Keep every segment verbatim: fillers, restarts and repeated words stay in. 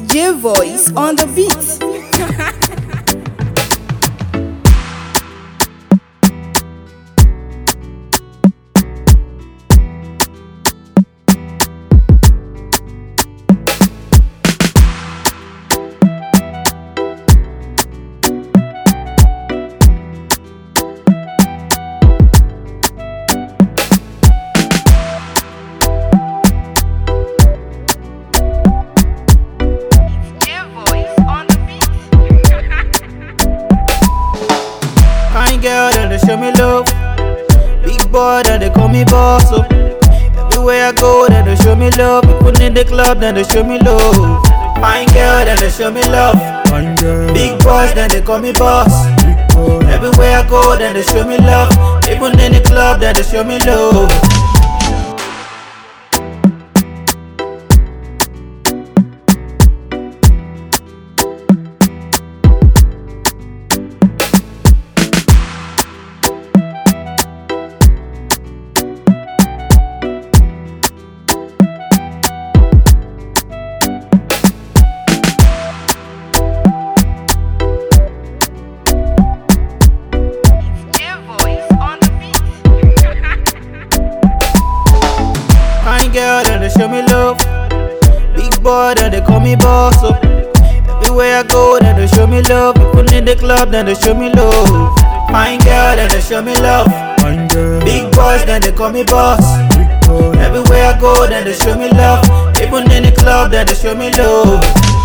J Voice on the beat. Fine girl, then they show me love. Big boy, then they call me boss. Oh. Everywhere I go, then they show me love. People in the club, then they show me love. Fine girl, then they show me love. Big boys, then they call me boss. Everywhere I go, then they show me love. People in the club, then they show me love. Fine girl, then they show me love. Big boy, then they call me boss. Oh. Everywhere I go, then they show me love. People in the club, then they show me love. Fine girl, then they show me love. Big boys, then they call me boss. Everywhere I go, then they show me love. People in the club, then they show me love.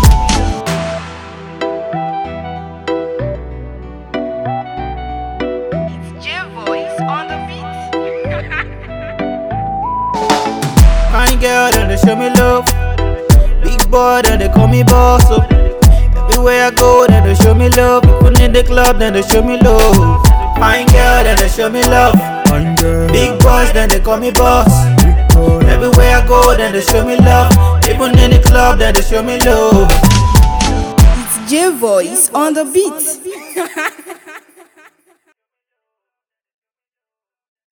Fine girl, then they show me love. Big boy, then they call me boss. Oh. Everywhere I go, then they show me love. People in the club, then they show me love. Fine girl, then they show me love. Big boys, then they call me boss. Everywhere I go, then they show me love. People in the club, then they show me love. It's J Voice on the beat.